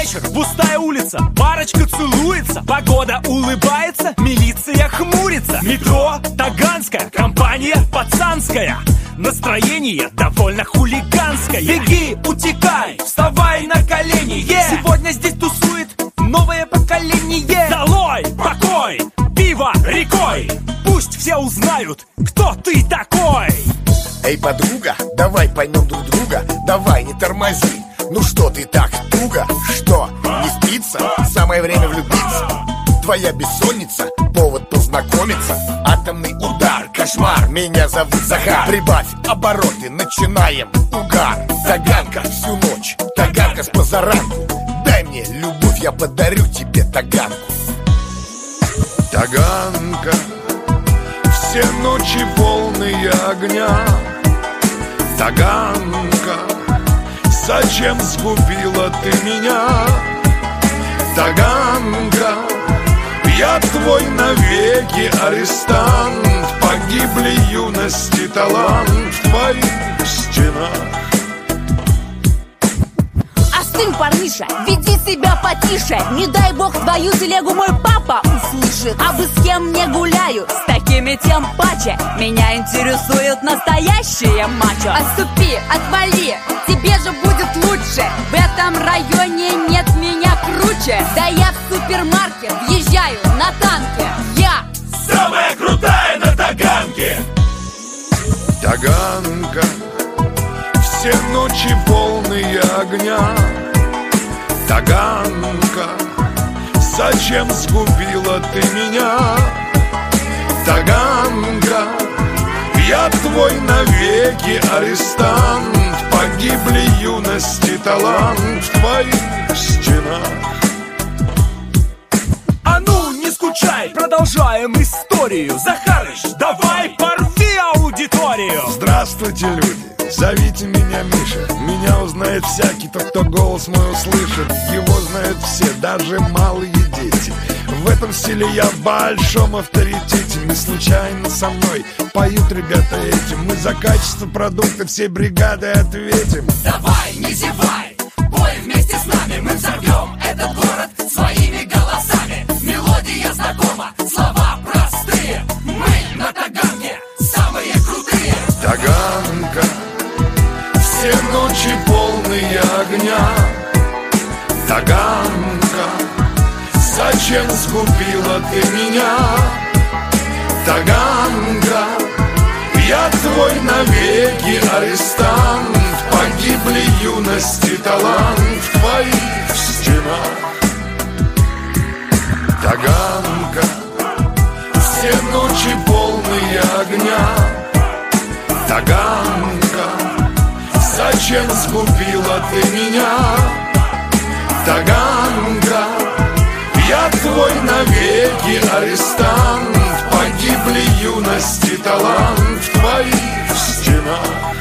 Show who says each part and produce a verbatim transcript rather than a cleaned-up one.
Speaker 1: вечер, пустая улица, парочка целуется, погода улыбается, милиция хмурится. Метро Таганская, компания пацанская, настроение довольно хулиганское. Беги, утекай, вставай на колени, yeah! Сегодня здесь тусует новое поколение. Долой, покой, пиво рекой, пусть все узнают, кто ты такой.
Speaker 2: Эй, подруга, давай поймем друг друга, давай не тормози. Ну что ты так туго? Что, не спится? Самое время влюбиться. Твоя бессонница, повод познакомиться. Атомный удар, кошмар, меня зовут Захар. Прибавь обороты, начинаем угар. Таганка всю ночь, Таганка с позаранку. Дай мне любовь, я подарю тебе Таганку.
Speaker 3: Таганка, все ночи полные огня. Таганка, зачем сгубила ты меня? Таганка, я твой навеки арестант. Погибли юность и талант в твоих стенах.
Speaker 4: Остынь, парниша, веди себя потише. Не дай бог твою телегу мой папа услышит. А бы с кем не гуляю, с такими тем паче. Меня интересует настоящее мачо. Отступи, отвали, тебе же будет лучше. В этом районе нет меня круче. Да я в супермаркет въезжаю на танке. Я
Speaker 1: самая крутая на Таганке.
Speaker 3: Таганка, все ночи полные огня. Таганка, зачем сгубила ты меня? Таганка, я твой навеки арестант. Погибли юность и талант в твоих стенах.
Speaker 1: А ну, не скучай, продолжаем историю. Захарыч, давай порви аудиторию.
Speaker 3: Здравствуйте, люди, зовите меня Миша. Меня узнает всякий, тот, кто голос мой услышит. Его знают все, даже малые дети. В этом стиле я в большом авторитете. Не случайно со мной поют ребята эти. Мы за качество продукта всей бригады ответим.
Speaker 1: Давай, не зевай, пой вместе с нами. Мы взорвем этот город своими голосами. Мелодия знакома, слова простые. Мы на Таганке самые крутые.
Speaker 3: Таганка, все ночи полные огня. Таганка, зачем сгубила ты меня? Таганка, я твой навеки арестант. Погибли юность и талант в твоих стенах. Таганка, все ночи полные огня. Таганка, зачем сгубила ты меня? Таганка, я твой навеки арестант. Погибли юность и талант в твоих стенах.